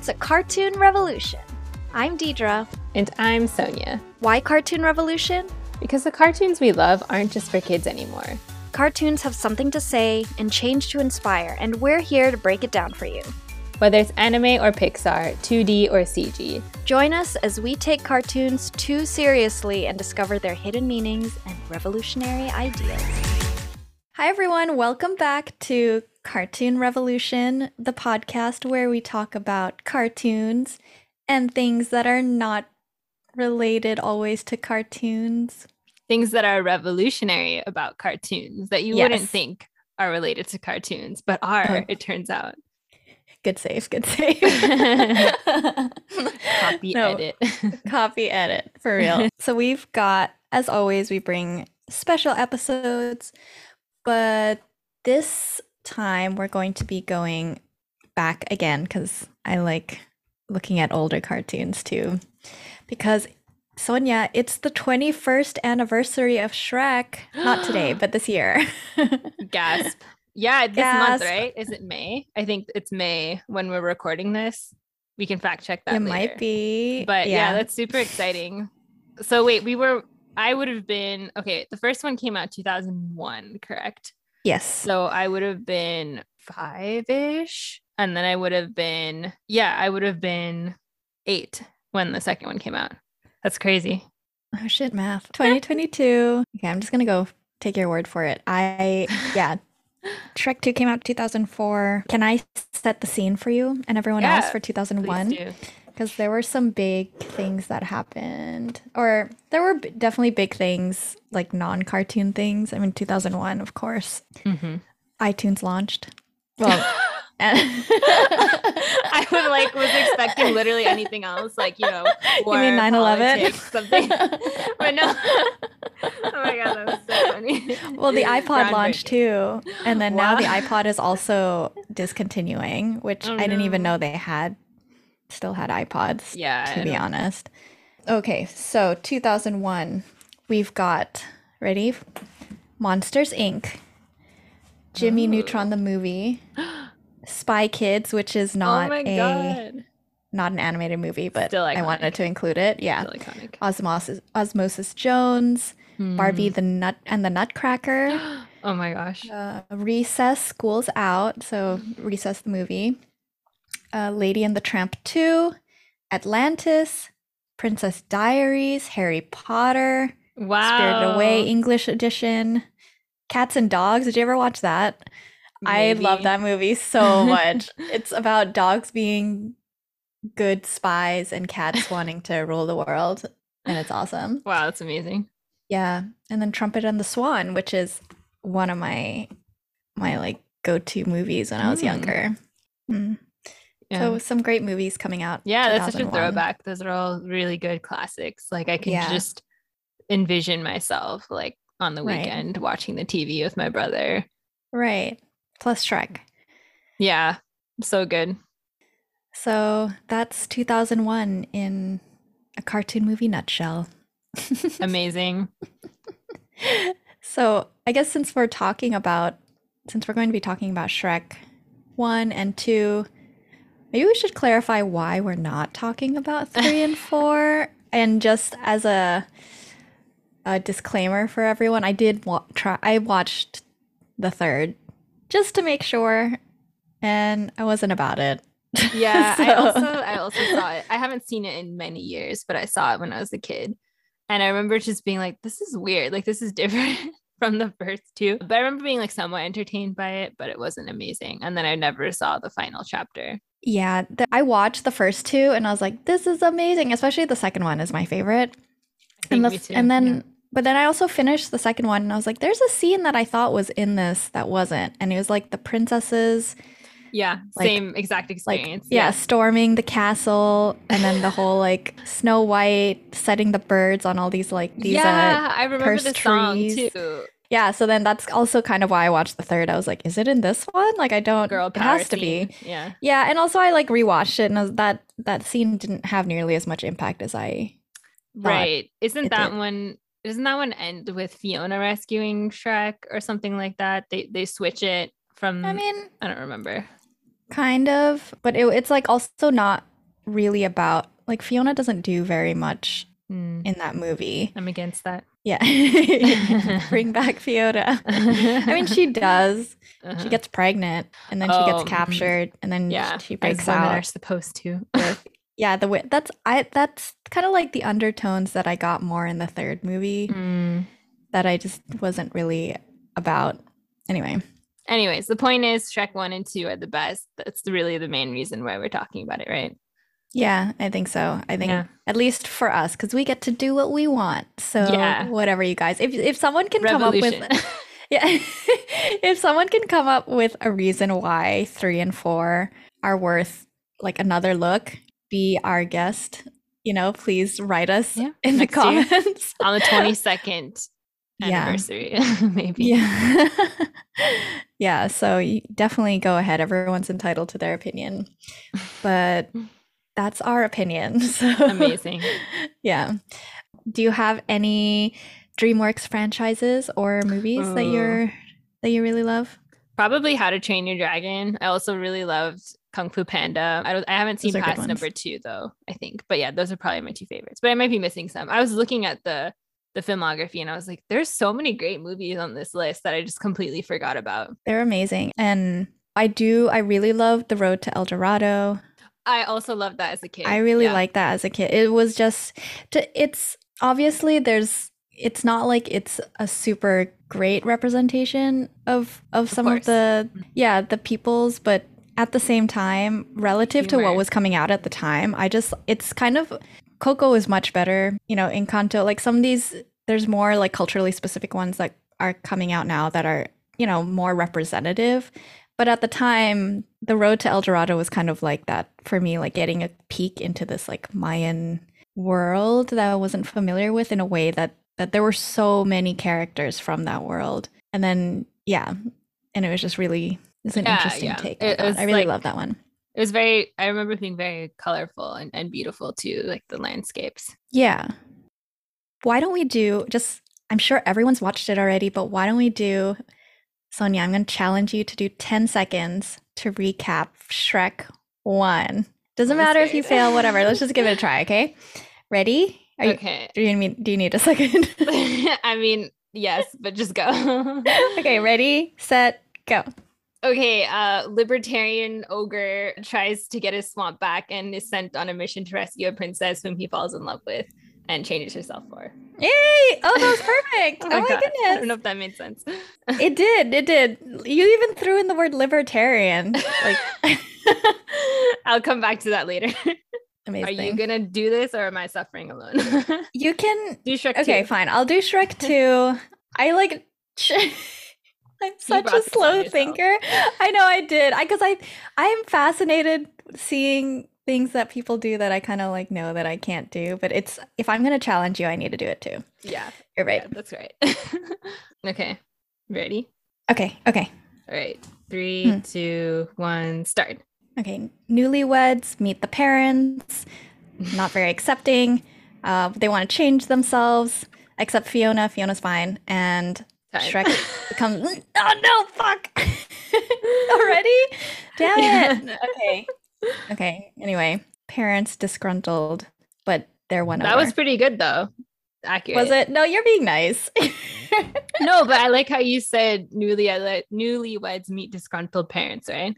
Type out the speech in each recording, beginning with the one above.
to Cartoon Revolution. I'm Deidre. And I'm Sonia. Why Cartoon Revolution? Because the cartoons we love aren't just for kids anymore. Cartoons have something to say and change to inspire, and we're here to break it down for you. Whether it's anime or Pixar, 2D or CG. Join us as we take cartoons too seriously and discover their hidden meanings and revolutionary ideas. Hi everyone, welcome back to Cartoon Revolution, the podcast where we talk about cartoons and things that are not related always to cartoons. Things that are revolutionary about cartoons that you wouldn't think are related to cartoons, but are, it turns out. Good save, good save. Edit. Copy edit, for real. So we've got, as always, we bring special episodes, but this time we're going to be going back again because I like looking at older cartoons too. Because, Sonia, it's the 21st anniversary of Shrek. Not today, but this year. Gasp. Yeah, this month, right? Is it May? I think it's May when we're recording this. We can fact check that later. Might be. But yeah, that's super exciting. So wait, I would have been, okay, the first one came out 2001, correct? Yes. So I would have been 5-ish. And then I would have been 8 when the second one came out. That's crazy. Oh shit, math. 2022. Okay, I'm just going to go take your word for it. Shrek 2 came out 2004. Can I set the scene for you and everyone else for 2001? Because there were some big things that happened. Or there were definitely big things, like non-cartoon things. I mean, 2001, of course. Mm-hmm. iTunes launched. Well... I was expecting literally anything else, like, war, you mean 9/11, something. But no. Oh my god, that was so funny. Well, the iPod launched too, and then now the iPod is also discontinuing, which I didn't even know they still had iPods. Yeah, to be honest. Okay, so 2001, we've got Monsters Inc., Jimmy Neutron the movie. Spy Kids, which is not an animated movie, but I wanted to include it. Yeah. Still iconic. Osmosis Jones, Barbie the Nutcracker. Oh my gosh. Recess, School's Out. So Recess the movie. Lady and the Tramp 2, Atlantis, Princess Diaries, Harry Potter. Wow. Spirited Away English edition. Cats and Dogs. Did you ever watch that? Maybe. I love that movie so much. It's about dogs being good spies and cats wanting to rule the world, and it's awesome. Wow, that's amazing. Yeah, and then Trumpet and the Swan, which is one of my like go-to movies when I was younger. Yeah. So some great movies coming out. Yeah, that's such a throwback. Those are all really good classics. Like I can just envision myself like on the weekend watching the TV with my brother. Right. Plus Shrek. Yeah, so good. So that's 2001 in a cartoon movie nutshell. Amazing. So I guess since we're going to be talking about Shrek 1 and 2, maybe we should clarify why we're not talking about 3 and 4. And just as a disclaimer for everyone, I watched the third just to make sure, and I wasn't about it. Yeah, I also saw it. I haven't seen it in many years, but I saw it when I was a kid, and I remember just being like, this is weird, like this is different from the first two. But I remember being like somewhat entertained by it, but it wasn't amazing. And then I never saw the final chapter. Yeah, I watched the first two and I was like, this is amazing, especially the second one is my favorite. Me too. And then but then I also finished the second one and I was like, there's a scene that I thought was in this that wasn't. And it was like the princesses. Yeah, same exact experience. Storming the castle, and then the whole like Snow White setting the birds on all these I remember the song too. Yeah, so then that's also kind of why I watched the third. I was like, is it in this one? Like, I don't. Girl it power has to scene. be. Yeah. Yeah, and also I like rewatched it, and that scene didn't have nearly as much impact as I. Right. Doesn't that one end with Fiona rescuing Shrek or something like that? They switch it from. I don't remember. Kind of, but it's like also not really about, like, Fiona doesn't do very much Mm, in that movie. I'm against that. Yeah. Bring back Fiona. I mean, she does. She Uh-huh. gets pregnant and then she gets Oh, mhm. captured and then Yeah, she as breaks women are out supposed to. with, yeah, the way that's kind of like the undertones that I got more in the third movie Mm. that I just wasn't really about. Anyway, Anyways, the point is Shrek 1 and 2 are the best. That's really the main reason why we're talking about it, right? yeah, I think so. I think Yeah. at least for us, because we get to do what we want. So Yeah. whatever you guys, if someone can come up with, Revolution. yeah, if someone can come up with a reason why 3 and 4 are worth like another look, be our guest. Please write us Yeah. in the Next year comments. on the 22nd Yeah, anniversary, maybe. yeah, yeah. So you definitely go ahead. Everyone's entitled to their opinion, but that's our opinion. So Amazing. yeah. Do you have any DreamWorks franchises or movies that Ooh. you really love? Probably How to Train Your Dragon. I also really loved Kung Fu Panda. I haven't Those seen are good past ones. number 2 though, I think. But yeah, those are probably my 2 favorites. But I might be missing some. I was looking at the filmography and I was like, there's so many great movies on this list that I just completely forgot about. They're amazing. And I really love The Road to El Dorado. I also loved that as a I kid. really Yeah, liked that as a kid. It was just it's obviously it's not like it's a super great representation of of some of course. the peoples, but at the same time, relative to what Humor. was coming out at the time, it's kind of Coco is much better, Encanto, like some of these there's more like culturally specific ones that are coming out now that are, more representative. But at the time, The Road to El Dorado was kind of like that for me, like getting a peek into this like Mayan world that I wasn't familiar with in a way that there were so many characters from that world. And then yeah, and it was just really it's an Yeah, interesting yeah. take, I It thought. I was really like love that one. it was very I remember it being very colorful and beautiful too, like the landscapes. Yeah. Why don't we do just I'm sure everyone's watched it already, but why don't we do Sonia, I'm going to challenge you to do 10 seconds to recap Shrek 1. Doesn't I'm matter if you scared. fail, whatever. Let's just give it a try, okay? Ready? Okay. Do you need a second? I mean, yes, but just go. Okay, ready, set, go. Okay, libertarian ogre tries to get his swamp back and is sent on a mission to rescue a princess whom he falls in love with and changes herself for. Yay! Oh, that was perfect. Oh Oh my my God. I don't know goodness. if that made sense. It did. You even threw in the word libertarian. Like I'll come back to that later. Are amazing. you gonna do this or am I suffering alone? You can Do Shrek Okay, 2. fine. I'll do Shrek 2. I like I'm such brought a this on slow yourself. thinker. I know I did. Because I am fascinated seeing things that people do that I kind of like know that I can't do. But it's if I'm gonna challenge you, I need to do it too. Yeah, You're right. yeah, that's right. Okay, ready? Okay. All right, 3, 2, 1, start. Okay. Newlyweds meet the parents. Not very accepting. They want to change themselves. Except Fiona. Fiona's fine. And Time. Shrek becomes. Oh no! Fuck! Already? Damn it! Okay. Anyway, parents disgruntled, but they're won That over. was pretty good though. Accurate. Was it? No, you're being nice. No, but I like how you said newlyweds meet disgruntled parents, right?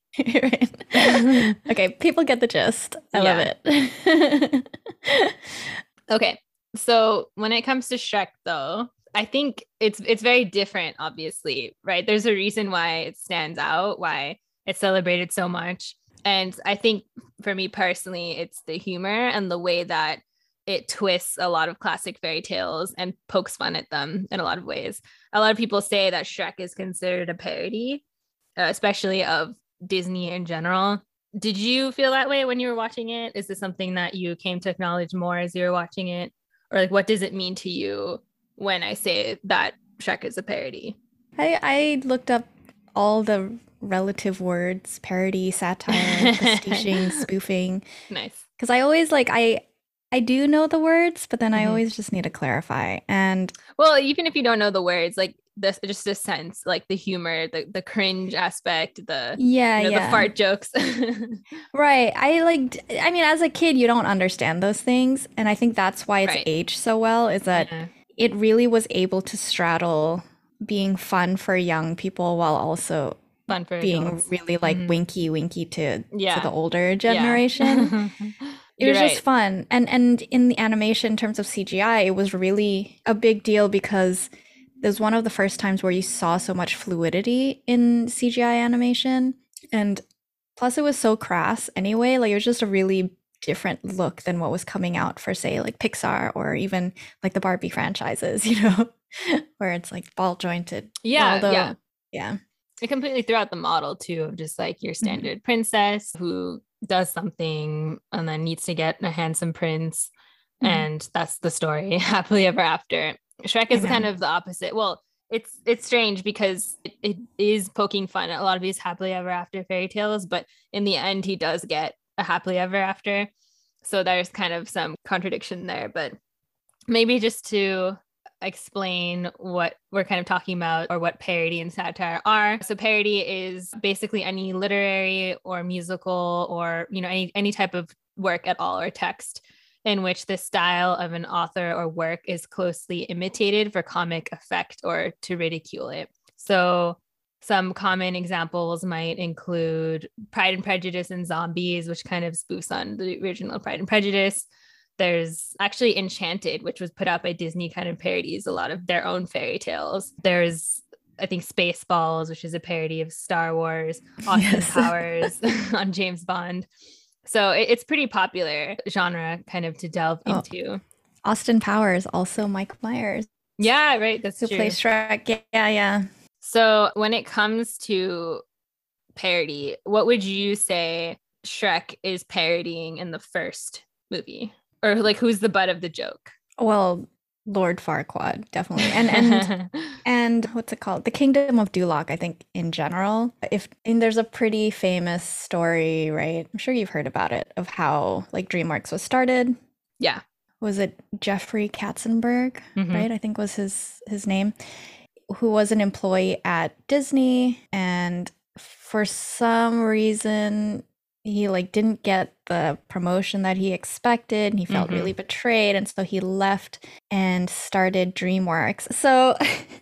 Right. Okay, people get the gist. I love it. Okay. So when it comes to Shrek though, I think it's very different, obviously, right? There's a reason why it stands out, why it's celebrated so much. And I think for me personally, it's the humor and the way that it twists a lot of classic fairy tales and pokes fun at them in a lot of ways. A lot of people say that Shrek is considered a parody, especially of Disney in general. Did you feel that way when you were watching it? Is this something that you came to acknowledge more as you were watching it? Or like, what does it mean to you when I say that Shrek is a parody? I looked up all the relative words: parody, satire, pastiching, spoofing. Nice. Because I always like I I do know the words, but then I Mhm. always just need to clarify. And Well, even if you don't know the words, like this, just a sense, like the humor, the cringe aspect, the yeah, the yeah. fart jokes. Right. I mean, as a kid, you don't understand those things. And I think that's why it's Right. aged so well, is that Yeah. it really was able to straddle being fun for young people while also Fun for being adults. really like Mhm. winky to the Yeah. older Yeah. generation. It You're was just right. fun. And in the animation in terms of CGI, it was really a big deal because it was one of the first times where you saw so much fluidity in CGI animation. And plus it was so crass anyway, like it was just a really different look than what was coming out for say like Pixar or even like the Barbie franchises, where it's like ball jointed. Yeah. Although, Yeah. yeah. It completely threw out the model too of just like your Mhm. standard princess who does something and then needs to get a handsome prince. Mhm. And that's the story, happily ever after. Shrek I is know. kind of the opposite. Well, it's strange because it is poking fun at a lot of these happily ever after fairy tales, but in the end, he does get a happily ever after. So there's kind of some contradiction there, but maybe just to explain what we're kind of talking about or what parody and satire are. So parody is basically any literary or musical or any type of work at all or text in which the style of an author or work is closely imitated for comic effect or to ridicule it. So some common examples might include Pride and Prejudice and Zombies, which kind of spoofs on the original Pride and Prejudice. There's actually Enchanted, which was put out by Disney, kind of parodies a lot of their own fairy tales. There's, I think, Spaceballs, which is a parody of Star Wars, Austin Yes. Powers on James Bond. So it's pretty popular genre kind of to delve Oh, into. Austin Powers, also Mike Myers, Yeah, right. That's who true. plays Shrek. Yeah, yeah. So when it comes to parody, what would you say Shrek is parodying in the first movie? Or like who's the butt of the joke? Well, Lord Farquaad, definitely. And what's it called? The Kingdom of Duloc, I think in general. If and there's a pretty famous story, right? I'm sure you've heard about it, of how like DreamWorks was started. Yeah. Was it Jeffrey Katzenberg, Hmm. right? I think was his name, who was an employee at Disney, and for some reason he like didn't get the promotion that he expected and he felt Hmm. really betrayed, and so he left and started DreamWorks. So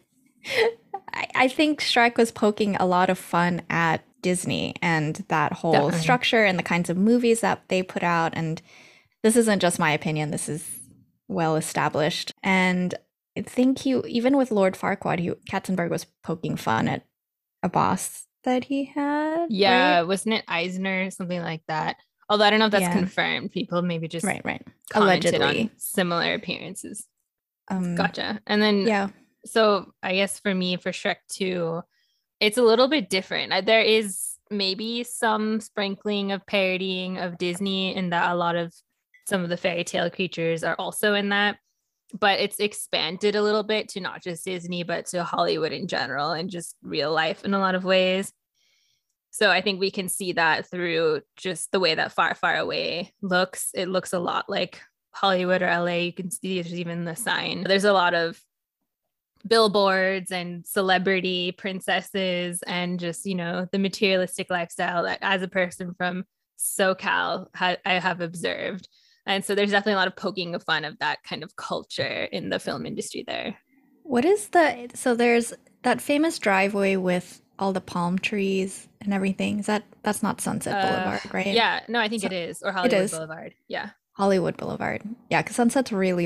I think Shrek was poking a lot of fun at Disney and that whole Definitely. structure and the kinds of movies that they put out. And this isn't just my opinion, this is well established. And I think he, even with Lord Farquaad, Katzenberg was poking fun at a boss that he had, Yeah. right? Wasn't it Eisner? Something like that. Although I don't know if that's Yeah, confirmed. People maybe just right, right. commented on Allegedly. similar appearances. Um, Gotcha. And then, yeah. so I guess for me, for Shrek 2, it's a little bit different. There is maybe some sprinkling of parodying of Disney in that a lot of some of the fairy tale creatures are also in that, but it's expanded a little bit to not just Disney, but to Hollywood in general and just real life in a lot of ways. So I think we can see that through just the way that Far, Far Away looks. It looks a lot like Hollywood or LA. You can see there's even the sign. There's a lot of billboards and celebrity princesses and just the materialistic lifestyle that as a person from SoCal I have observed. And so there's definitely a lot of poking of fun of that kind of culture in the film industry there. What is the, so there's that famous driveway with all the palm trees and everything. That's not Sunset uh Boulevard, right? yeah, no, I think So it is, or it Hollywood is Boulevard. Yeah. Hollywood Boulevard. Yeah, because Sunset's really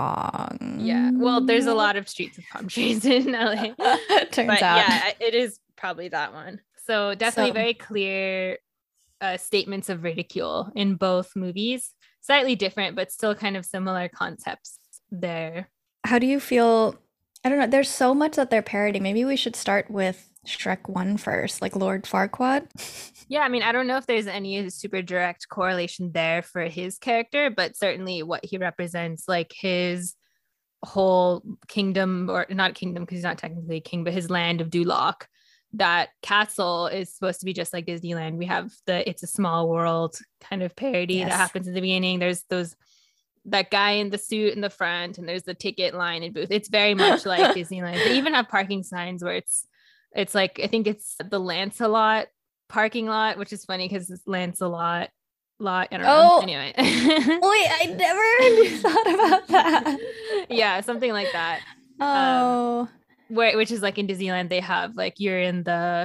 Yeah, well, there's a long. lot of streets with palm trees in LA, Turns but out. yeah, it is probably that one. So definitely So, very clear statements of ridicule in both movies. Slightly different, but still kind of similar concepts there. how do you feel? I don't know. There's so much that they're parodying. Maybe we should start with Shrek 1 first, like Lord Farquaad. Yeah, I mean, I don't know if there's any super direct correlation there for his character, but certainly what he represents, like his whole kingdom, or not kingdom because he's not technically a king, but his land of Duloc. That castle is supposed to be just like Disneyland. We have the It's a Small World kind of parody that Yes. happens in the beginning. There's those that guy in the suit in the front, and there's the ticket line and booth. It's very much like Disneyland. They even have parking signs where it's like, I think it's the Lancelot parking lot, which is funny because it's Lancelot lot. I don't know. Anyway. Wait, I never thought about that. Yeah, something like that. Oh. Which is like in Disneyland, they have like you're in the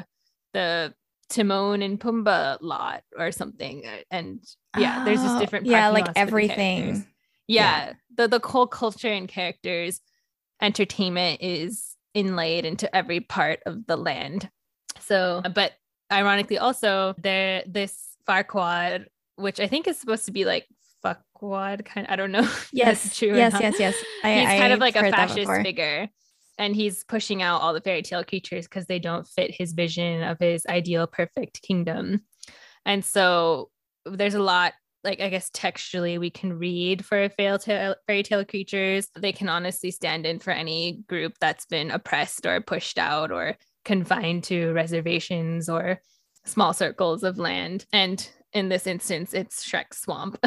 Timon and Pumbaa lot or something. And yeah, there's just different yeah, parking like everything. Yeah. The whole culture and characters, entertainment is inlaid into every part of the land. So, but ironically also this Farquaad, which I think is supposed to be like fuckwad kind of, I don't know. Yes, that's true. Yes. He's kind of like a fascist figure, and he's pushing out all the fairy tale creatures because they don't fit his vision of his ideal perfect kingdom. And so there's a lot, like, I guess textually we can read for fairy tale creatures. They can honestly stand in for any group that's been oppressed or pushed out or confined to reservations or small circles of land. And in this instance, it's Shrek's swamp.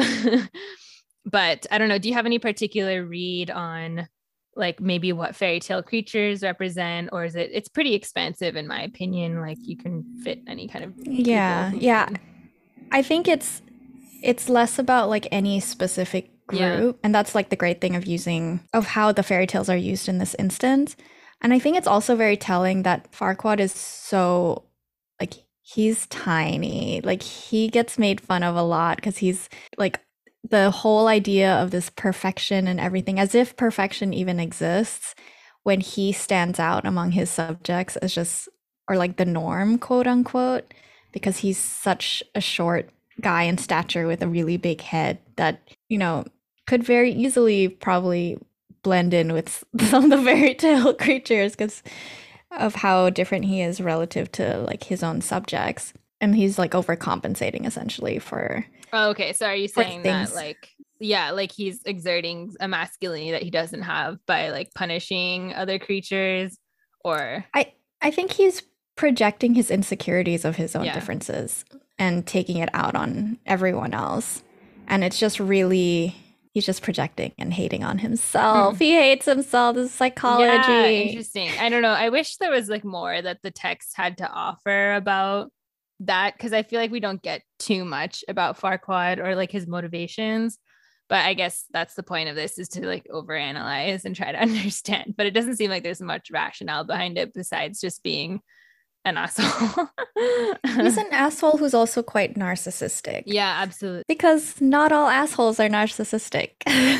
But I don't know, do you have any particular read on like maybe what fairy tale creatures represent, or is it's pretty expansive in my opinion, like you can fit any kind of yeah I think it's less about like any specific group, and that's like the great thing of how the fairy tales are used in this instance. And I think it's also very telling that Farquaad is so, like, he's tiny, like he gets made fun of a lot because he's like, the whole idea of this perfection and everything, as if perfection even exists, when he stands out among his subjects as just, or like the norm, quote unquote, because he's such a short guy in stature with a really big head that, you know, could very easily probably blend in with some of the fairy tale creatures because of how different he is relative to like his own subjects. And he's like overcompensating essentially for. Oh, okay. So are you saying that like, yeah, like he's exerting a masculinity that he doesn't have by like punishing other creatures, or? I think he's projecting his insecurities of his own differences and taking it out on everyone else. And it's just really, he's just projecting and hating on himself. He hates himself. This is psychology. Yeah, interesting. I don't know. I wish there was like more that the text had to offer about that, because I feel like we don't get too much about Farquaad or like his motivations. But I guess that's the point of this, is to like overanalyze and try to understand. But it doesn't seem like there's much rationale behind it besides just being an asshole. He's an asshole who's also quite narcissistic. Yeah, absolutely. Because not all assholes are narcissistic.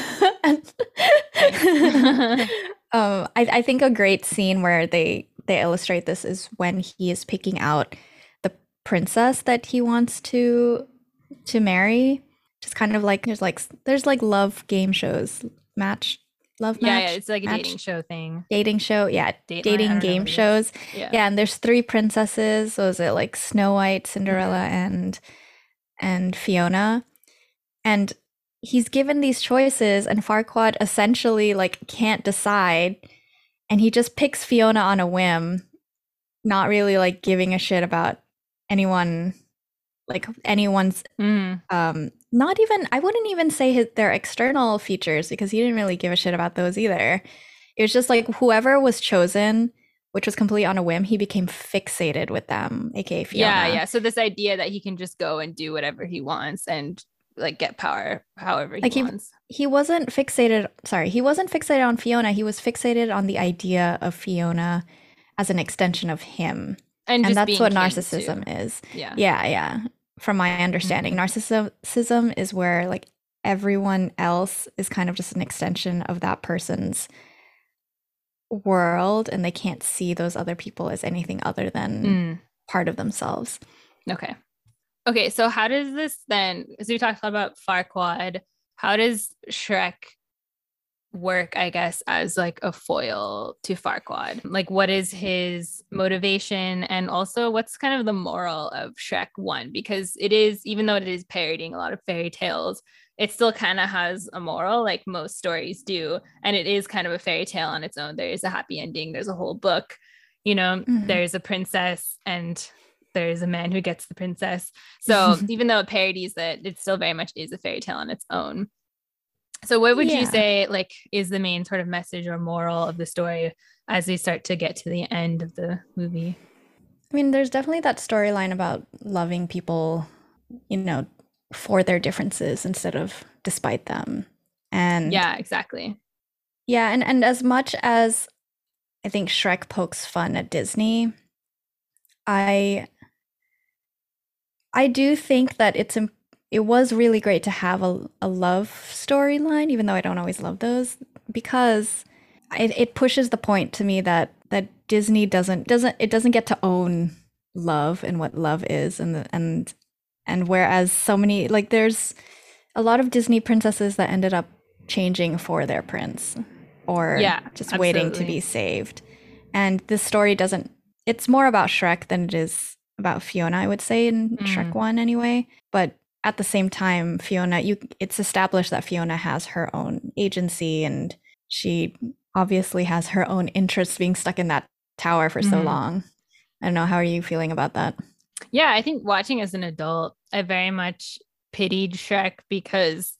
I think a great scene where they illustrate this is when he is picking out the princess that he wants to marry. Just kind of like there's like love game shows, match. Yeah, it's like a dating show thing. Dating show, yeah. Dating game shows. Yeah, and there's 3 princesses. So is it like Snow White, Cinderella, and Fiona? And he's given these choices, and Farquaad essentially like can't decide, and he just picks Fiona on a whim, not really like giving a shit about anyone's not even, I wouldn't even say their external features, because he didn't really give a shit about those either. It was just like whoever was chosen, which was completely on a whim, he became fixated with them, aka Fiona. Yeah. So this idea that he can just go and do whatever he wants and like get power however he wants. He wasn't fixated on Fiona. He was fixated on the idea of Fiona as an extension of him. And that's what narcissism is. Yeah. From my understanding, narcissism is where like everyone else is kind of just an extension of that person's world, and they can't see those other people as anything other than part of themselves. Okay, so how does this then, as we talked about Farquaad, how does Shrek work, I guess, as like a foil to Farquaad? Like, what is his motivation, and also what's kind of the moral of Shrek 1? Because it is, even though it is parodying a lot of fairy tales, it still kind of has a moral, like most stories do, and it is kind of a fairy tale on its own. There is a happy ending, there's a whole book, you know, there's a princess and there's a man who gets the princess. So even though it parodies it, it still very much is a fairy tale on its own. So what would you Yeah. say like is the main sort of message or moral of the story as we start to get to the end of the movie? I mean, there's definitely that storyline about loving people, you know, for their differences instead of despite them. And Yeah, exactly. yeah, and as much as I think Shrek pokes fun at Disney, I I do think that it was really great to have a love storyline, even though I don't always love those, because it pushes the point to me that Disney doesn't get to own love and what love is, and whereas so many, like, there's a lot of Disney princesses that ended up changing for their prince or Yeah, just waiting to be absolutely. saved. And this story doesn't, it's more about Shrek than it is about Fiona, I would say, in Shrek Mm, 1 anyway. But at the same time, it's established that Fiona has her own agency, and she obviously has her own interests being stuck in that tower for so mhm. long. I don't know. How are you feeling about that? Yeah, I think watching as an adult, I very much pitied Shrek because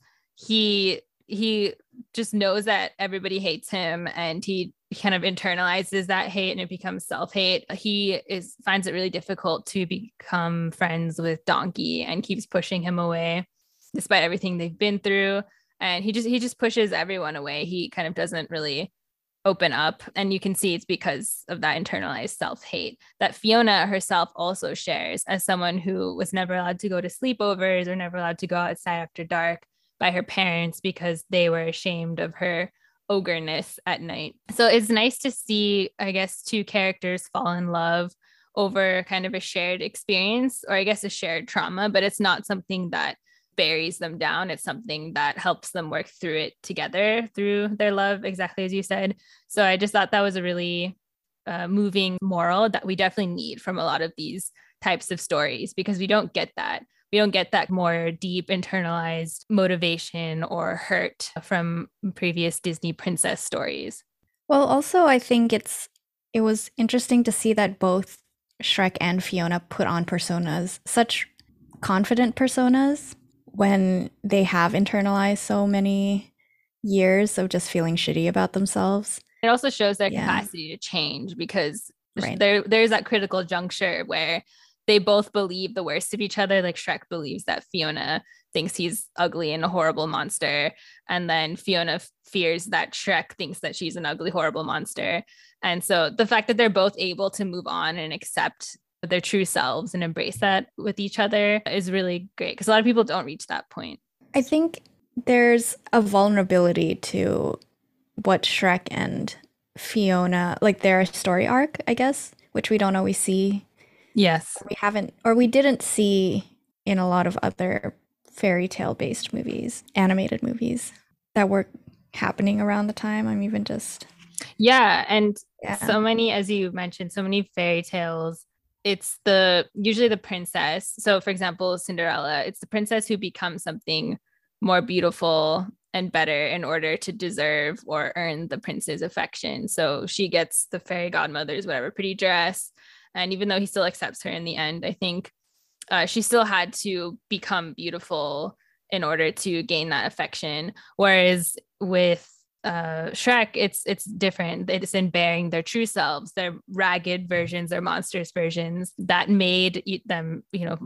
he just knows that everybody hates him and he kind of internalizes that hate and it becomes self-hate. He is finds it really difficult to become friends with Donkey and keeps pushing him away despite everything they've been through. And he just pushes everyone away. He kind of doesn't really open up, and you can see it's because of that internalized self-hate that Fiona herself also shares as someone who was never allowed to go to sleepovers or never allowed to go outside after dark by her parents because they were ashamed of her ogreness at night. So it's nice to see, I guess, two characters fall in love over kind of a shared experience, or I guess a shared trauma, but it's not something that buries them down. It's something that helps them work through it together through their love, exactly as you said. So I just thought that was a really moving moral that we definitely need from a lot of these types of stories, because we don't get that. We don't get that more deep internalized motivation or hurt from previous Disney princess stories. Well, also, I think it was interesting to see that both Shrek and Fiona put on personas, such confident personas, when they have internalized so many years of just feeling shitty about themselves. It also shows their Yeah, capacity to change, because right. there's that critical juncture where they both believe the worst of each other. Like Shrek believes that Fiona thinks he's ugly and a horrible monster, and then Fiona fears that Shrek thinks that she's an ugly, horrible monster. And so the fact that they're both able to move on and accept their true selves and embrace that with each other is really great, because a lot of people don't reach that point. I think there's a vulnerability to what Shrek and Fiona, like their story arc, I guess, which we don't always see. Yes. We haven't, or we didn't see in a lot of other fairy tale based movies, animated movies that were happening around the time. I'm even just, Yeah, and yeah, so many, as you mentioned, so many fairy tales. It's the usually the princess. So, for example, Cinderella, it's the princess who becomes something more beautiful and better in order to deserve or earn the prince's affection. So she gets the fairy godmother's whatever pretty dress, and even though he still accepts her in the end, I think she still had to become beautiful in order to gain that affection. Whereas with Shrek, it's different. It's in bearing their true selves, their ragged versions, their monstrous versions that made them,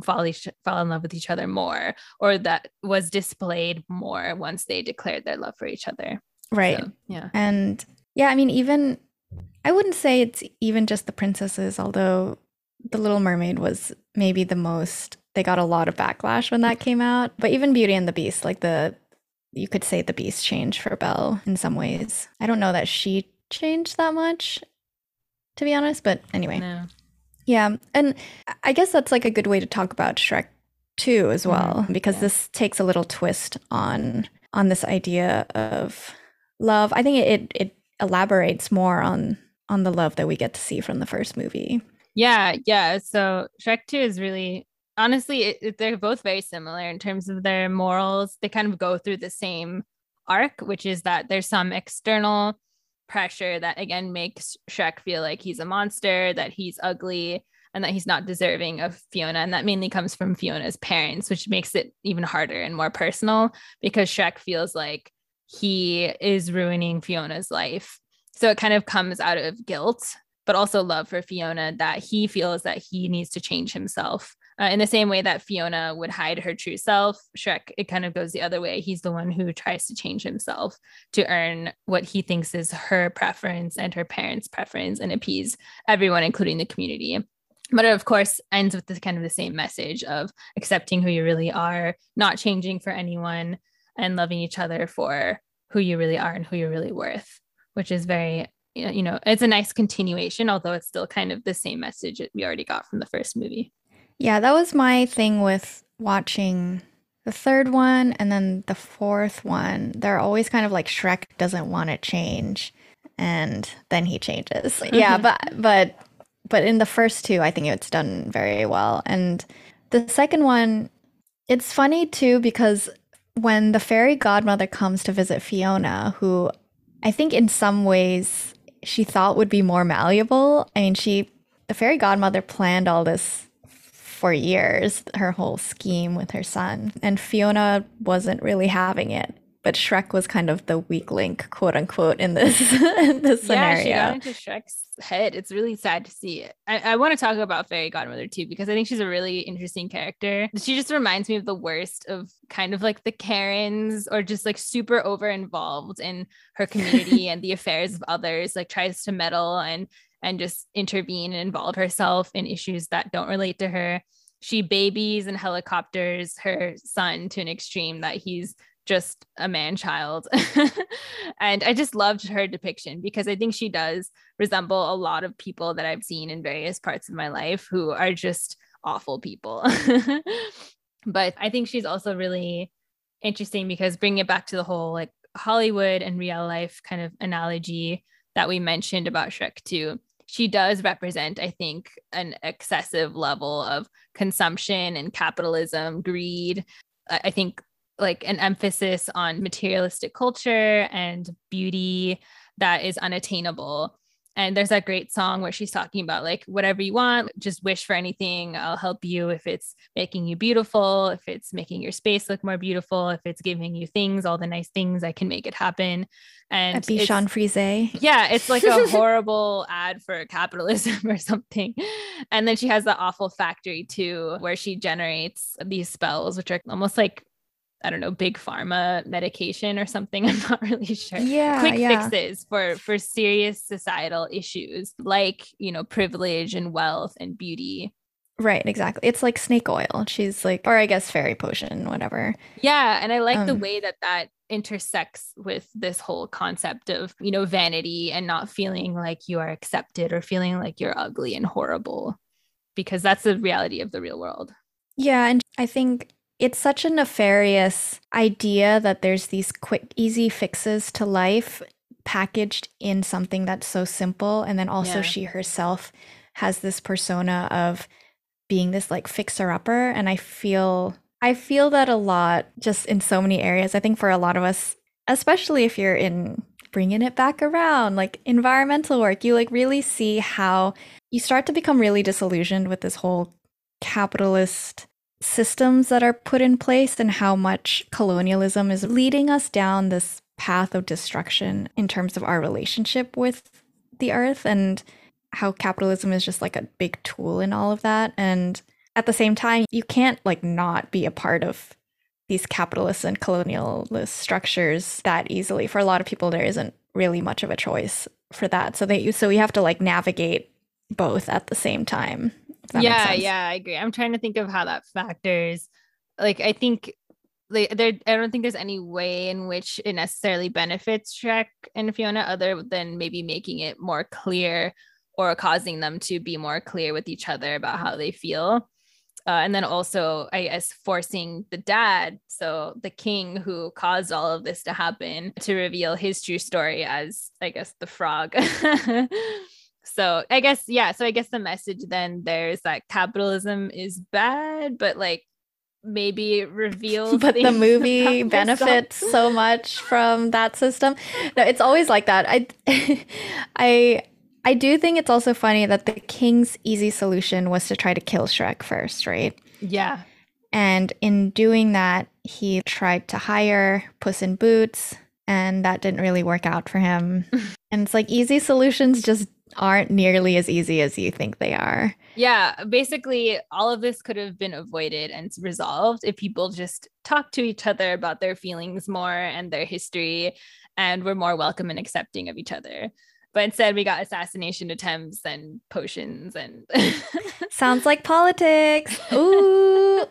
fall in love with each other more, or that was displayed more once they declared their love for each other. right. So yeah. And yeah, I mean, even, I wouldn't say it's even just the princesses, although The Little Mermaid was maybe the most, they got a lot of backlash when that came out. But even Beauty and the Beast, like you could say the Beast changed for Belle in some ways. I don't know that she changed that much, to be honest, but anyway. No. Yeah. And I guess that's like a good way to talk about Shrek 2 as Mm-hmm. well, because Yeah. this takes a little twist on this idea of love. I think it elaborates more on the love that we get to see from the first movie. Yeah, yeah. So Shrek 2 is really, honestly, they're both very similar in terms of their morals. They kind of go through the same arc, which is that there's some external pressure that again makes Shrek feel like he's a monster, that he's ugly, and that he's not deserving of Fiona. And that mainly comes from Fiona's parents, which makes it even harder and more personal, because Shrek feels like he is ruining Fiona's life. So it kind of comes out of guilt, but also love for Fiona, that he feels that he needs to change himself. In the same way that Fiona would hide her true self, Shrek, it kind of goes the other way. He's the one who tries to change himself to earn what he thinks is her preference and her parents' preference and appease everyone, including the community. But it, of course, ends with this kind of the same message of accepting who you really are, not changing for anyone, and loving each other for who you really are and who you're really worth, which is very, it's a nice continuation, although it's still kind of the same message that we already got from the first movie. Yeah, that was my thing with watching the third one and then the fourth one. They're always kind of like Shrek doesn't want to change, and then he changes. Yeah, but in the first two, I think it's done very well. And the second one, it's funny too, because when the fairy godmother comes to visit Fiona, who I think in some ways she thought would be more malleable. I mean, the fairy godmother planned all this for years, her whole scheme with her son. And Fiona wasn't really having it. But Shrek was kind of the weak link, quote unquote, in this scenario. Yeah, she got into Shrek's head. It's really sad to see it. I want to talk about Fairy Godmother too, because I think she's a really interesting character. She just reminds me of the worst of kind of like the Karens, or just like super over involved in her community and the affairs of others, like tries to meddle and just intervene and involve herself in issues that don't relate to her. She babies and helicopters her son to an extreme that he's just a man-child. And I just loved her depiction, because I think she does resemble a lot of people that I've seen in various parts of my life who are just awful people. But I think she's also really interesting, because bringing it back to the whole like Hollywood and real life kind of analogy that we mentioned about Shrek 2, she does represent, I think, an excessive level of consumption and capitalism, greed. I think like an emphasis on materialistic culture and beauty that is unattainable. And there's that great song where she's talking about like, whatever you want, just wish for anything. I'll help you. If it's making you beautiful, if it's making your space look more beautiful, if it's giving you things, all the nice things, I can make it happen. And Bichon Frise. Yeah, it's like a horrible ad for capitalism or something. And then she has the awful factory too, where she generates these spells, which are almost like, I don't know, big pharma medication or something. I'm not really sure. Yeah, quick fixes for serious societal issues like, privilege and wealth and beauty. Right, exactly. It's like snake oil. She's like, or I guess fairy potion, whatever. Yeah, and I like the way that intersects with this whole concept of, vanity and not feeling like you are accepted or feeling like you're ugly and horrible, because that's the reality of the real world. Yeah, and I think it's such a nefarious idea that there's these quick, easy fixes to life packaged in something that's so simple. And then also she herself has this persona of being this like fixer-upper. And I feel that a lot just in so many areas. I think for a lot of us, especially if you're in bringing it back around, like environmental work, you like really see how you start to become really disillusioned with this whole capitalist systems that are put in place and how much colonialism is leading us down this path of destruction in terms of our relationship with the earth, and how capitalism is just like a big tool in all of that. And at the same time, you can't like not be a part of these capitalist and colonialist structures that easily. For a lot of people, there isn't really much of a choice for that. So we have to like navigate both at the same time. Yeah, I agree. I'm trying to think of how that factors. Like, I think I don't think there's any way in which it necessarily benefits Shrek and Fiona other than maybe making it more clear or causing them to be more clear with each other about how they feel. And then also, I guess, forcing the dad, so the king who caused all of this to happen, to reveal his true story as, I guess, the frog. So I guess the message then there's that capitalism is bad, but like maybe it reveals but the movie benefits so much from that system. No, it's always like that. I do think it's also funny that the king's easy solution was to try to kill Shrek first, right? Yeah. And in doing that, he tried to hire Puss in Boots and that didn't really work out for him. And it's like easy solutions just aren't nearly as easy as you think they are. Yeah, basically all of this could have been avoided and resolved if people just talked to each other about their feelings more and their history and were more welcome and accepting of each other. But instead we got assassination attempts and potions and Sounds like politics. Ooh.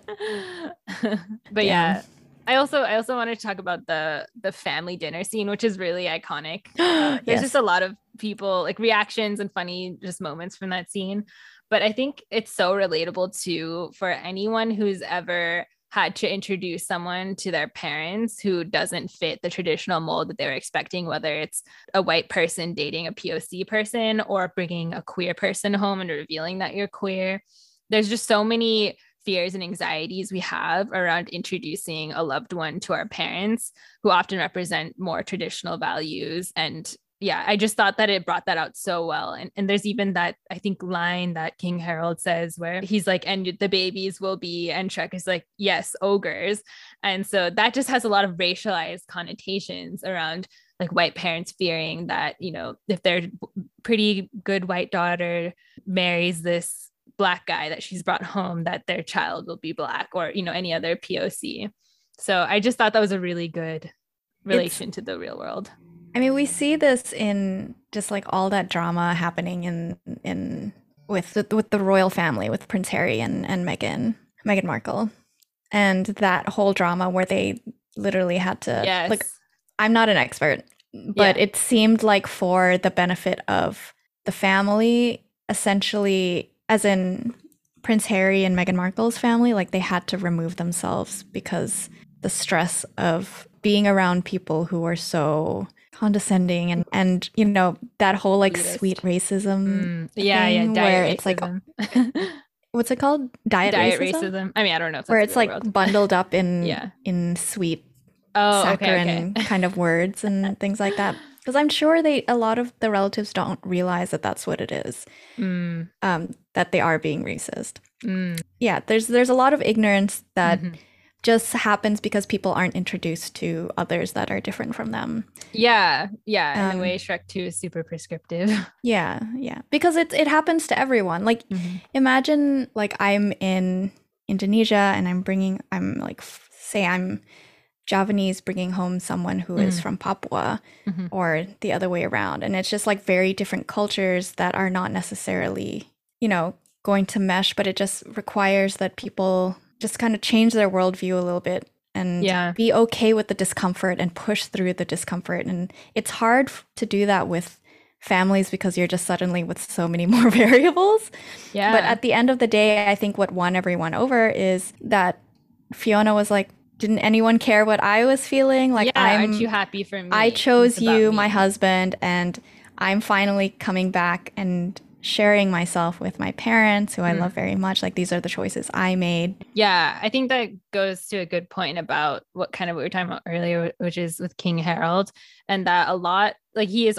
But yeah. I also wanted to talk about the family dinner scene, which is really iconic. There's just a lot of people like reactions and funny just moments from that scene. But I think it's so relatable too for anyone who's ever had to introduce someone to their parents who doesn't fit the traditional mold that they were expecting, whether it's a white person dating a POC person or bringing a queer person home and revealing that you're queer. There's just so many fears and anxieties we have around introducing a loved one to our parents who often represent more traditional values. And yeah, I just thought that it brought that out so well. And there's even that, I think, line that King Harold says where he's like, and the babies will be, and Shrek is like, yes, ogres. And so that just has a lot of racialized connotations around like white parents fearing that, you know, if their pretty good white daughter marries this Black guy that she's brought home, that their child will be Black, or, you know, any other POC. So I just thought that was a really good relation to the real world. I mean, we see this in just like all that drama happening in with the royal family, with Prince Harry and Meghan Markle, and that whole drama where they literally had to like, I'm not an expert, but it seemed like for the benefit of the family, essentially, as in Prince Harry and Meghan Markle's family, like they had to remove themselves because the stress of being around people who are so condescending and you know, that whole like sweet racism thing where it's like what's it called, diet racism? I mean, I don't know if that's where it's like world. Bundled up in in sweet saccharine kind of words and things like that, because I'm sure a lot of the relatives don't realize that that's what it is, that they are being racist. Yeah, there's a lot of ignorance that just happens because people aren't introduced to others that are different from them. Yeah. In a way, Shrek 2 is super prescriptive. Yeah. Because it happens to everyone. Like, imagine like I'm in Indonesia and I'm like, say I'm Javanese bringing home someone who is from Papua, or the other way around. And it's just like very different cultures that are not necessarily, you know, going to mesh, but it just requires that people just kind of change their worldview a little bit and be okay with the discomfort and push through the discomfort. And it's hard to do that with families because you're just suddenly with so many more variables. Yeah. But at the end of the day, I think what won everyone over is that Fiona was like, didn't anyone care what I was feeling? Like, aren't you happy for me? I chose you, my husband, and I'm finally coming back and sharing myself with my parents, who I love very much. Like, these are the choices I made. Yeah, I think that goes to a good point about what we were talking about earlier, which is with King Harold, and that a lot, like, he's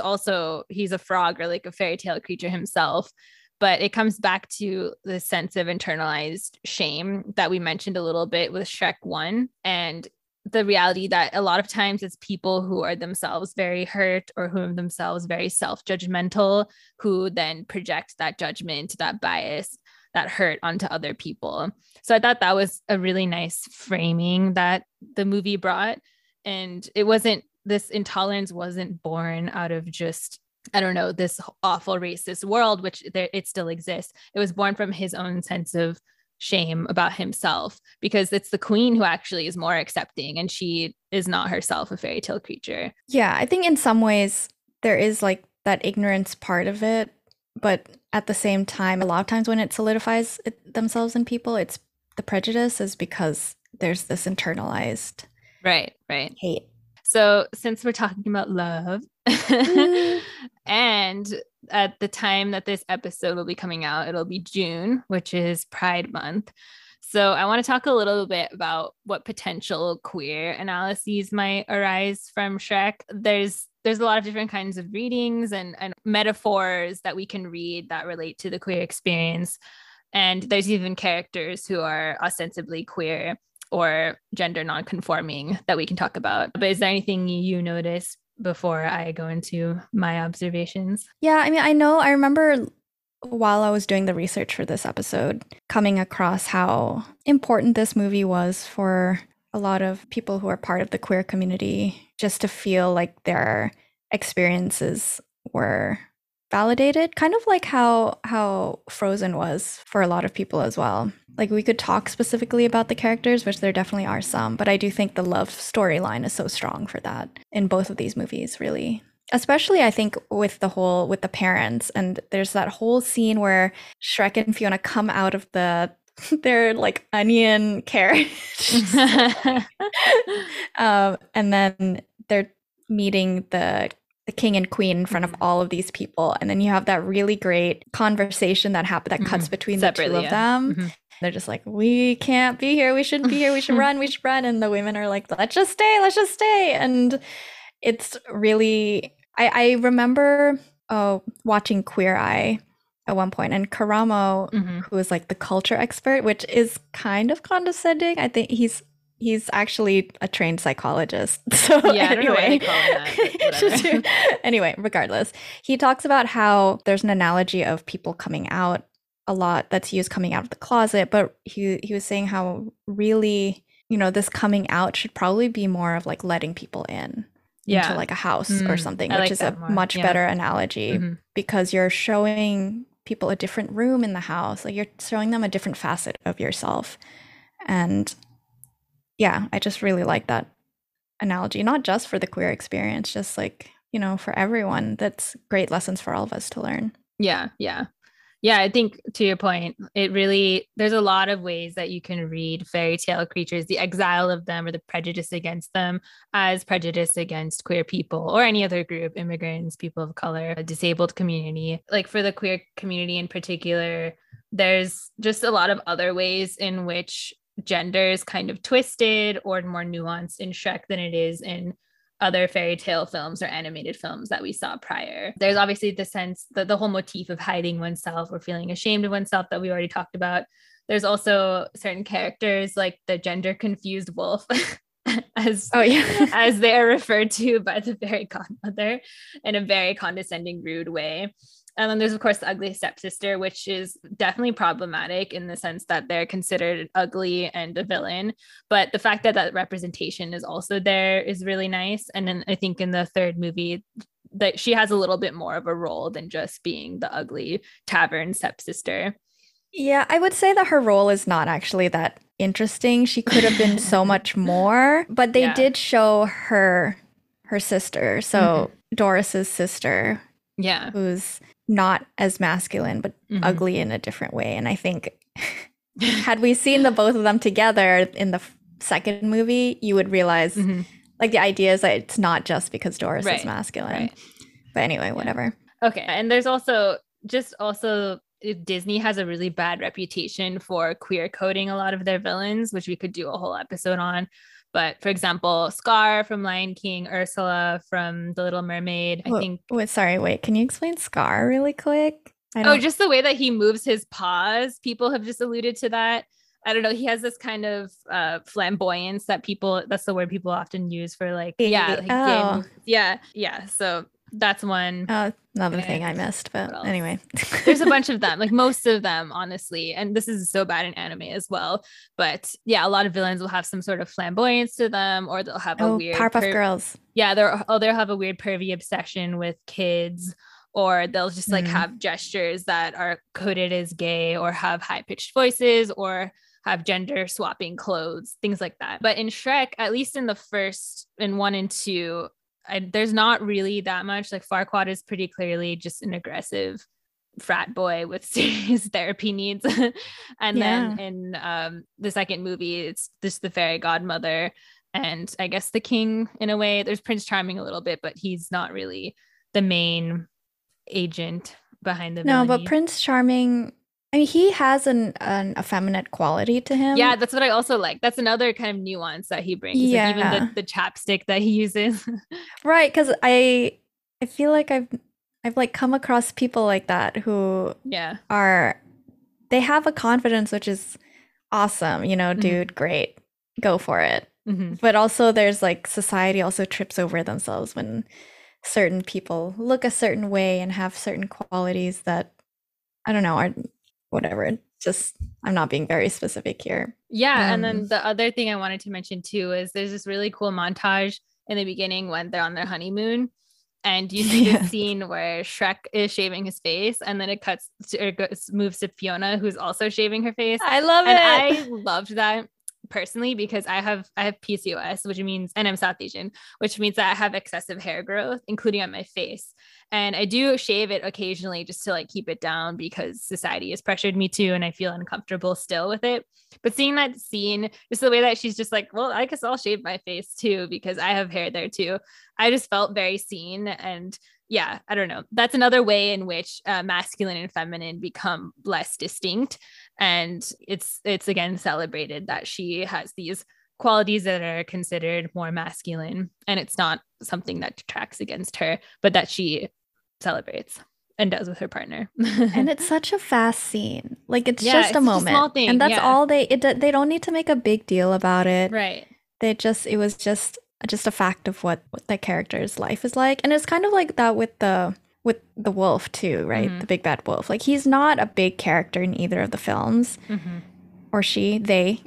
a frog or like a fairy tale creature himself. But it comes back to the sense of internalized shame that we mentioned a little bit with Shrek 1, and the reality that a lot of times it's people who are themselves very hurt or who are themselves very self-judgmental who then project that judgment, that bias, that hurt onto other people. So I thought that was a really nice framing that the movie brought. And this intolerance wasn't born out of just, I don't know, this awful racist world, which it still exists. It was born from his own sense of shame about himself, because it's the queen who actually is more accepting, and she is not herself a fairy tale creature. Yeah, I think in some ways there is like that ignorance part of it, but at the same time, a lot of times when it solidifies themselves in people, it's the prejudice is because there's this internalized hate. So since we're talking about love, and at the time that this episode will be coming out, it'll be June, which is Pride Month. So I want to talk a little bit about what potential queer analyses might arise from Shrek. There's a lot of different kinds of readings and metaphors that we can read that relate to the queer experience. And there's even characters who are ostensibly queer. or gender non-conforming that we can talk about. But is there anything you notice before I go into my observations? Yeah, I mean, I remember while I was doing the research for this episode, coming across how important this movie was for a lot of people who are part of the queer community, just to feel like their experiences were validated, kind of like how Frozen was for a lot of people as well. Like, we could talk specifically about the characters, which there definitely are some, but I do think the love storyline is so strong for that in both of these movies, really. Especially, I think, with the parents, and there's that whole scene where Shrek and Fiona come out of their like onion carriage, and then they're meeting the king and queen in front of all of these people, and then you have that really great conversation that cuts between separately, the two of them. They're just like, we can't be here, we shouldn't be here, we should run, and the women are like, let's just stay. And it's really, I remember watching Queer Eye at one point, and Karamo, who is like the culture expert, which is kind of condescending. I think he's actually a trained psychologist. So yeah, I don't know why they call him that, anyway, regardless, he talks about how there's an analogy of people coming out a lot that's used, coming out of the closet, but he was saying how really, this coming out should probably be more of like letting people in into like a house or something, which is a much better analogy, because you're showing people a different room in the house, like you're showing them a different facet of yourself. And yeah, I just really like that analogy, not just for the queer experience, just like, for everyone. That's great lessons for all of us to learn. Yeah, I think to your point, there's a lot of ways that you can read fairy tale creatures, the exile of them or the prejudice against them, as prejudice against queer people or any other group, immigrants, people of color, a disabled community. Like for the queer community in particular, there's just a lot of other ways in which gender is kind of twisted or more nuanced in Shrek than it is in other fairy tale films or animated films that we saw prior. There's obviously the sense that the whole motif of hiding oneself or feeling ashamed of oneself that we already talked about. There's also certain characters like the gender confused wolf as they are referred to by the fairy godmother in a very condescending, rude way. And then there's, of course, the ugly stepsister, which is definitely problematic in the sense that they're considered ugly and a villain. But the fact that that representation is also there is really nice. And then I think in the third movie, that she has a little bit more of a role than just being the ugly tavern stepsister. Yeah, I would say that her role is not actually that interesting. She could have been so much more, but they did show her sister. So Doris's sister, who's not as masculine, but ugly in a different way. And I think had we seen the both of them together in the second movie, you would realize like the idea is that it's not just because Doris is masculine. Right. But anyway, whatever. Okay. And there's also Disney has a really bad reputation for queer coding a lot of their villains, which we could do a whole episode on. But for example, Scar from Lion King, Ursula from The Little Mermaid, I think. Wait, can you explain Scar really quick? Just the way that he moves his paws. People have just alluded to that. I don't know. He has this kind of flamboyance that's the word people often use for like, yeah. So that's one. Another thing I missed, but anyway. There's a bunch of them, like most of them, honestly. And this is so bad in anime as well. But yeah, a lot of villains will have some sort of flamboyance to them, or they'll have a weird Powerpuff Girls. Yeah, they'll have a weird pervy obsession with kids, or they'll just like have gestures that are coded as gay, or have high-pitched voices, or have gender swapping clothes, things like that. But in Shrek, at least in the first, in 1 and 2, there's not really that much. Like Farquaad is pretty clearly just an aggressive frat boy with serious therapy needs. And then in the second movie, it's just the fairy godmother and I guess the king in a way. There's Prince Charming a little bit, but he's not really the main agent behind the villainy. No, but Prince Charming, I mean, he has an effeminate quality to him. Yeah, that's what I also like. That's another kind of nuance that he brings. Yeah. Like even the chapstick that he uses. Right, because I feel like I've like come across people like that who they have a confidence which is awesome, dude, great. go for it. Mhm. But also there's like society also trips over themselves when certain people look a certain way and have certain qualities that I don't know, are whatever. Just I'm not being very specific here. Yeah, and then the other thing I wanted to mention too is there's this really cool montage in the beginning when they're on their honeymoon, and you see this scene where Shrek is shaving his face, and then it cuts to, moves to Fiona, who's also shaving her face. I love and it. I loved that personally because I have PCOS, which means, and I'm South Asian, which means that I have excessive hair growth, including on my face. And I do shave it occasionally just to like keep it down because society has pressured me to, and I feel uncomfortable still with it. But seeing that scene, just the way that she's just like, well, I guess I'll shave my face too because I have hair there too. I just felt very seen. And yeah, I don't know. That's another way in which masculine and feminine become less distinct. And it's again celebrated that she has these qualities that are considered more masculine. And it's not something that detracts against her, but that she celebrates and does with her partner. And it's such a fast scene. Like it's Yeah, just it's a such a moment. small thing, And that's yeah. all they don't need to make a big deal about it. Right. It was just a fact of what that character's life is like. And it's kind of like that with the wolf too, right? Mhm. The big bad wolf. Like he's not a big character in either of the films. Mhm. Or she, they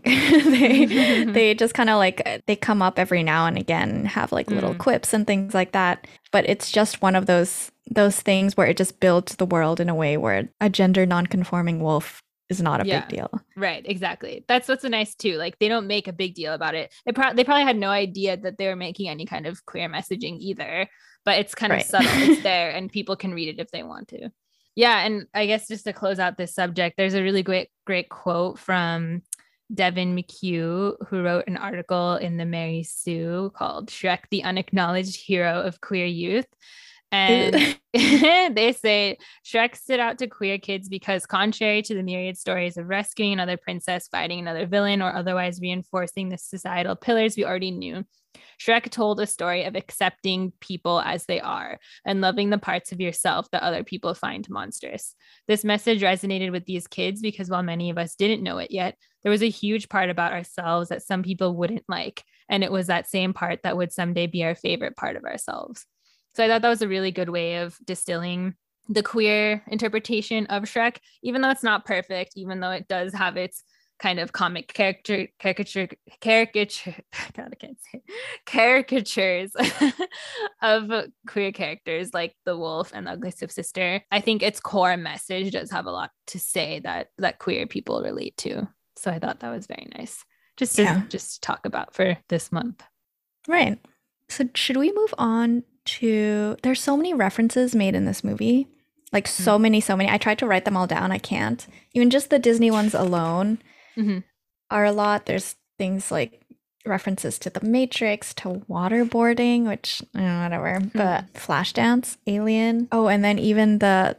they just kind of like they come up every now and again and have like little quips and things like that. But it's just one of those things where it just builds the world in a way where a gender non-conforming wolf is not a big deal. Right, exactly. That's what's so nice too. Like they don't make a big deal about it. They probably had no idea that they were making any kind of queer messaging either, but it's kind of subtle. It's there and people can read it if they want to. Yeah, and I guess just to close out this subject, there's a really great quote from Devin McHugh, who wrote an article in the Mary Sue called Shrek, the Unacknowledged Hero of Queer Youth. And they say Shrek stood out to queer kids because, contrary to the myriad stories of rescuing another princess, fighting another villain, or otherwise reinforcing the societal pillars we already knew, Shrek told a story of accepting people as they are and loving the parts of yourself that other people find monstrous. This message resonated with these kids because while many of us didn't know it yet, there was a huge part about ourselves that some people wouldn't like. And it was that same part that would someday be our favorite part of ourselves. So I thought that was a really good way of distilling the queer interpretation of Shrek, even though it's not perfect, even though it does have its kind of comic caricature God, I can't say caricatures of queer characters like the wolf and the ugly stepsister. I think its core message does have a lot to say that queer people relate to. So I thought that was very nice just to talk about for this month. Right. So should we move on to, there's so many references made in this movie, like so many. I tried to write them all down. I can't. Even just the Disney ones alone are a lot. There's things like references to The Matrix, to waterboarding, which whatever, but Flashdance, Alien. Oh, and then even the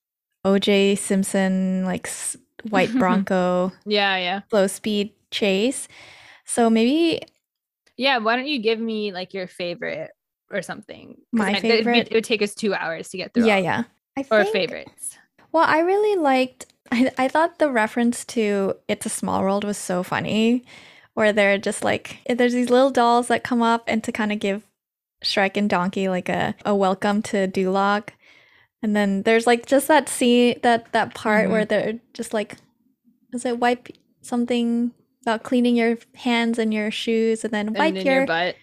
O.J. Simpson like white Bronco slow speed chase. So maybe why don't you give me like your favorite or something? My favorite? It would take us 2 hours to get through. Yeah. Or favorites. Well, I really liked, I thought the reference to It's a Small World was so funny, where they're just like, there's these little dolls that come up and to kind of give Shrek and Donkey like a welcome to Duloc. And then there's like just that scene, that part where they're just like, is it wipe something about cleaning your hands and your shoes and then wipe your butt.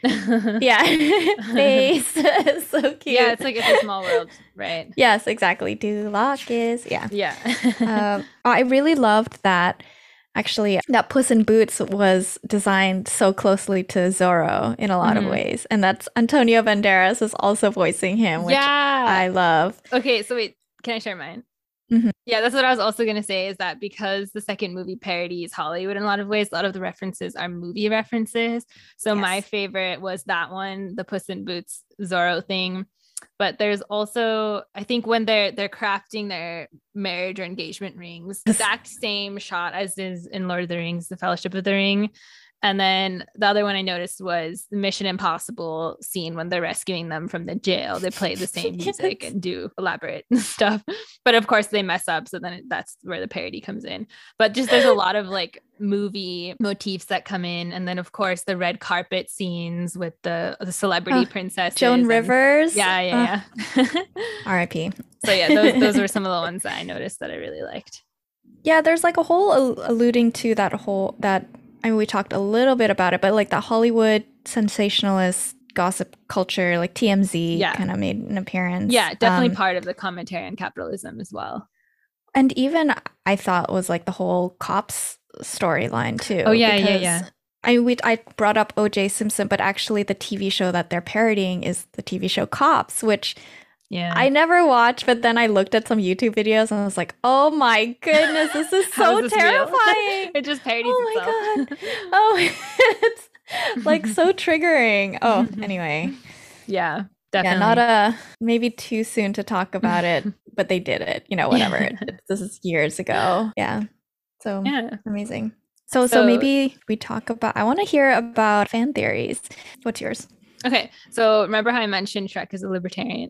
Face. So cute. Yeah, it's like It's a Small World, right? Yes, exactly. Duloc is, yeah. I really loved that. Actually, that Puss in Boots was designed so closely to Zorro in a lot of ways, and that's Antonio Banderas is also voicing him, which I love. Okay, so wait, can I share mine? Yeah, that's what I was also going to say, is that because the second movie parodies Hollywood in a lot of ways, a lot of the references are movie references. So my favorite was that one, the Puss in Boots Zorro thing. But there's also, I think when they're crafting their marriage or engagement rings, exact same shot as is in Lord of the Rings, The Fellowship of the Ring. And then the other one I noticed was the Mission Impossible scene when they're rescuing them from the jail. They play the same music and do elaborate stuff. But of course they mess up. So then that's where the parody comes in. But just there's a lot of like movie motifs that come in. And then of course the red carpet scenes with the celebrity princesses. Joan Rivers. Yeah. R.I.P. So yeah, those were some of the ones that I noticed that I really liked. Yeah, there's like a whole alluding to that. I mean, we talked a little bit about it, but like the Hollywood sensationalist gossip culture, like TMZ kind of made an appearance. Yeah, definitely part of the commentary on capitalism as well. And even I thought was like the whole cops storyline too. Oh, yeah. I brought up O.J. Simpson, but actually the TV show that they're parodying is the TV show Cops, which I never watched, but then I looked at some YouTube videos and I was like, oh my goodness, this is so terrifying. It just parodies itself. Oh my God. Oh, it's like so triggering. Oh, anyway. Yeah, definitely. Yeah, maybe too soon to talk about it, but they did it, whatever. This is years ago. Yeah. So amazing. So maybe we talk about, I want to hear about fan theories. What's yours? Okay. So remember how I mentioned Shrek is a libertarian?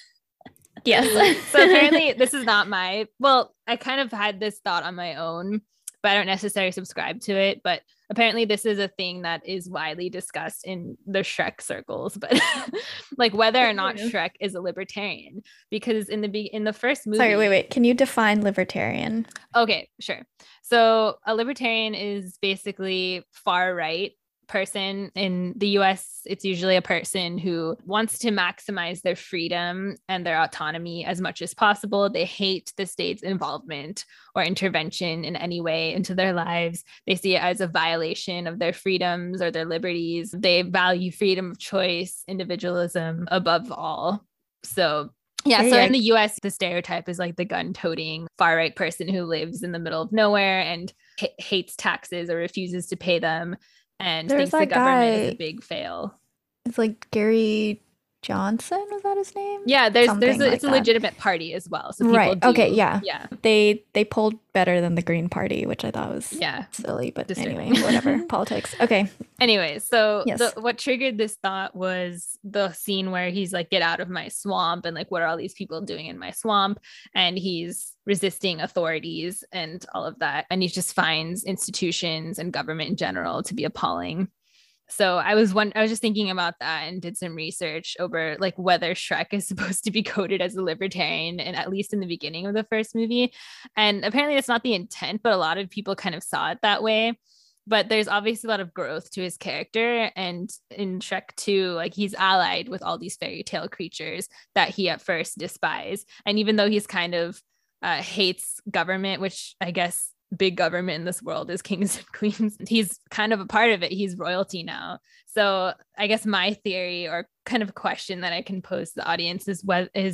Yes. So apparently this is not I kind of had this thought on my own, but I don't necessarily subscribe to it. But apparently this is a thing that is widely discussed in the Shrek circles, but like whether or not Shrek is a libertarian, because in the first movie. Sorry, wait. Can you define libertarian? Okay, sure. So a libertarian is basically far right person. In the US, it's usually a person who wants to maximize their freedom and their autonomy as much as possible. They hate the state's involvement or intervention in any way into their lives. They see it as a violation of their freedoms or their liberties. They value freedom of choice, individualism above all. So in the US, the stereotype is like the gun-toting far-right person who lives in the middle of nowhere and hates taxes or refuses to pay them, and thinks the government is a big fail. It's like Gary Johnson, was that his name? Yeah, it's a legitimate party as well. So people yeah. They pulled better than the Green Party, which I thought was silly, but anyway, whatever. Politics. Okay. Anyway, so what triggered this thought was the scene where he's like, get out of my swamp, and like, what are all these people doing in my swamp? And he's resisting authorities and all of that. And he just finds institutions and government in general to be appalling. So I was just thinking about that and did some research over like whether Shrek is supposed to be coded as a libertarian, and at least in the beginning of the first movie. And apparently that's not the intent, but a lot of people kind of saw it that way. But there's obviously a lot of growth to his character. And in Shrek 2, like he's allied with all these fairy tale creatures that he at first despised. And even though he's kind of hates government, which I guess big government in this world is kings and queens, he's kind of a part of it. He's royalty now. So I guess my theory or kind of question that I can pose to the audience is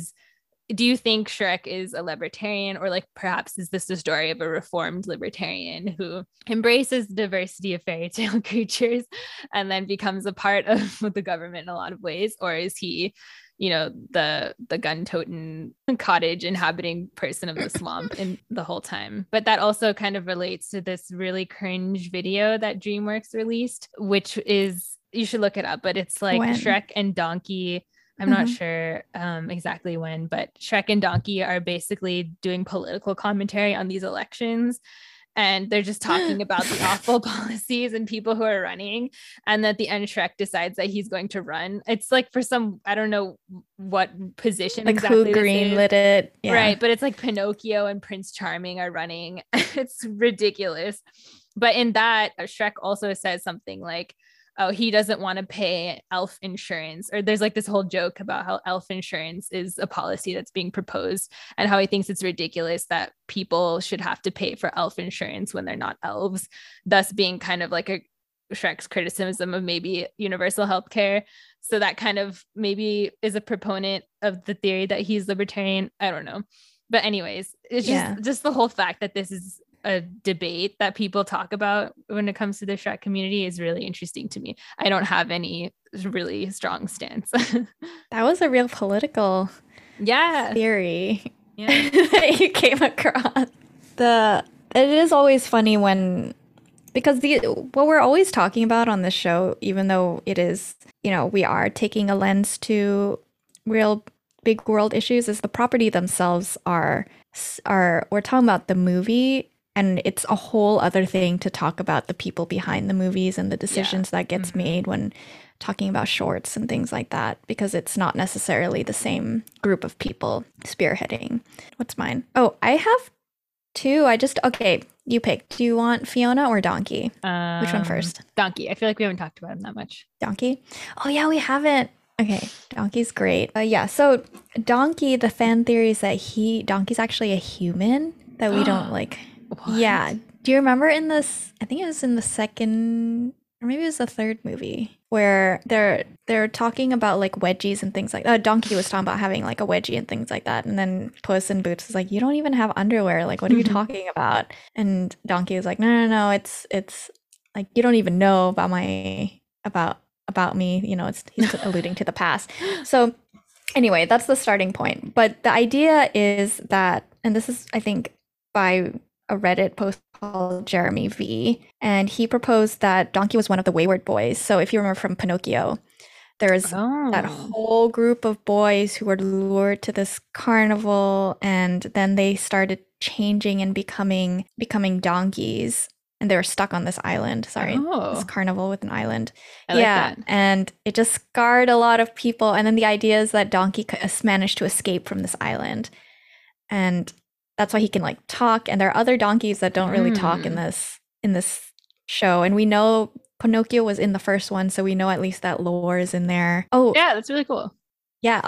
do you think Shrek is a libertarian, or like perhaps is this the story of a reformed libertarian who embraces the diversity of fairy tale creatures and then becomes a part of the government in a lot of ways? Or is he the gun-toting cottage inhabiting person of the swamp in the whole time? But that also kind of relates to this really cringe video that DreamWorks released, which is, you should look it up, but it's like Shrek and Donkey. I'm not sure exactly when, but Shrek and Donkey are basically doing political commentary on these elections. And they're just talking about the awful policies and people who are running. And at the end, Shrek decides that he's going to run. It's like for some, I don't know what position like exactly who greenlit it. Yeah. Right. But it's like Pinocchio and Prince Charming are running. It's ridiculous. But in that, Shrek also says something like, oh, he doesn't want to pay elf insurance. Or there's like this whole joke about how elf insurance is a policy that's being proposed and how he thinks it's ridiculous that people should have to pay for elf insurance when they're not elves, thus being kind of like a Shrek's criticism of maybe universal healthcare. So that kind of maybe is a proponent of the theory that he's libertarian. I don't know. But anyways, it's just the whole fact that this is a debate that people talk about when it comes to the Shrek community is really interesting to me. I don't have any really strong stance. That was a real political theory that you came across. It is always funny when because what we're always talking about on this show, even though it is, we are taking a lens to real big world issues, is the property themselves are we're talking about the movie, and it's a whole other thing to talk about the people behind the movies and the decisions that gets made when talking about shorts and things like that, because it's not necessarily the same group of people spearheading. What's mine? Oh, I have two. Okay, you pick. Do you want Fiona or Donkey? Which one first? Donkey. I feel like we haven't talked about him that much. Donkey? Oh yeah, we haven't. Okay, Donkey's great. So Donkey, the fan theory is that Donkey's actually a human that we don't like. What? Yeah. Do you remember in this, I think it was in the second, or maybe it was the third movie, where they're talking about like wedgies and things like that. Donkey was talking about having like a wedgie and things like that. And then Puss in Boots is like, you don't even have underwear. Like, what are you talking about? And Donkey is like, no, it's like, you don't even know about me. He's alluding to the past. So anyway, that's the starting point. But the idea is that, and this is, I think, by a Reddit post called Jeremy V, and he proposed that Donkey was one of the wayward boys. So if you remember from Pinocchio, there's that whole group of boys who were lured to this carnival, and then they started changing and becoming donkeys, and they were stuck on this island. This carnival with an island. I like that. And it just scarred a lot of people. And then the idea is that Donkey managed to escape from this island, and that's why he can like talk. And there are other donkeys that don't really talk in this show. And we know Pinocchio was in the first one, so we know at least that lore is in there. Oh, yeah, that's really cool. Yeah,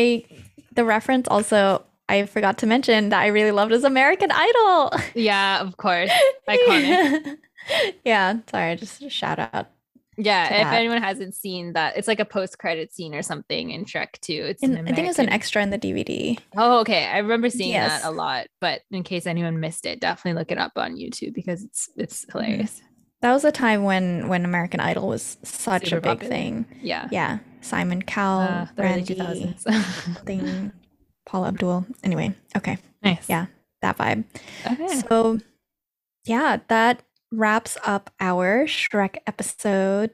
the reference also, I forgot to mention that I really loved is American Idol. Yeah, of course. Iconic. Yeah, sorry, just a shout out. Yeah, if anyone hasn't seen that, it's like a post-credit scene or something in Shrek 2. I think it was an extra in the DVD. Oh, okay. I remember seeing that a lot, but in case anyone missed it, definitely look it up on YouTube because it's hilarious. That was a time when American Idol was such Super a big popular thing. Yeah. Simon Cowell, Randy, thing, Paula Abdul. Anyway, okay. Nice. Yeah, that vibe. Okay. So, yeah, that wraps up our Shrek episode.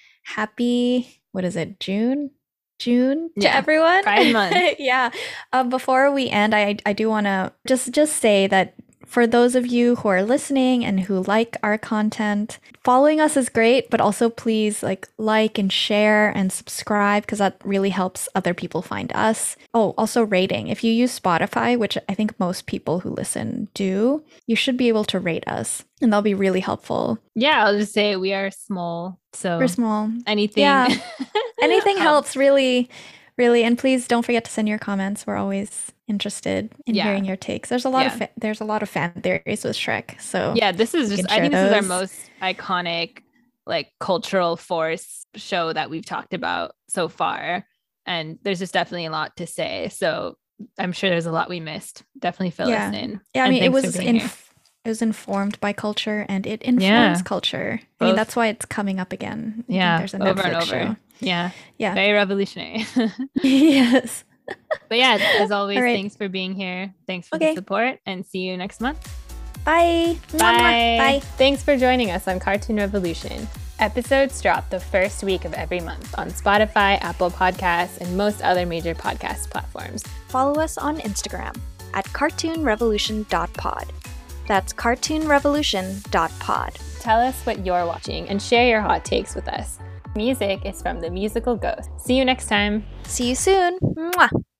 Happy, what is it, June to everyone? Pride month. Yeah. Before we end, I do want to just say that for those of you who are listening and who like our content, following us is great, but also please like and share and subscribe, because that really helps other people find us. Oh, also rating. If you use Spotify, which I think most people who listen do, you should be able to rate us, and that'll be really helpful. Yeah, I'll just say we are small, so we're small. Anything, anything helps, really. And please don't forget to send your comments. We're always interested in hearing your takes. There's a lot of fan theories with Shrek. So yeah, this is just, I think this is our most iconic like cultural force show that we've talked about so far, and there's just definitely a lot to say. So I'm sure there's a lot we missed. Definitely fill us in. Yeah, I mean, it was informed by culture, and it informs culture. I mean, that's why it's coming up again. Yeah, there's a over Netflix and over. show. Yeah. Very revolutionary. Yes. But yeah, as always, thanks for being here. Thanks for the support, and see you next month. Bye. Bye. Thanks for joining us on Cartoon Revolution. Episodes drop the first week of every month on Spotify, Apple Podcasts, and most other major podcast platforms. Follow us on Instagram at cartoonrevolution.pod. That's cartoonrevolution.pod. Tell us what you're watching and share your hot takes with us. Music is from The Musical Ghost. See you next time. See you soon. Mwah.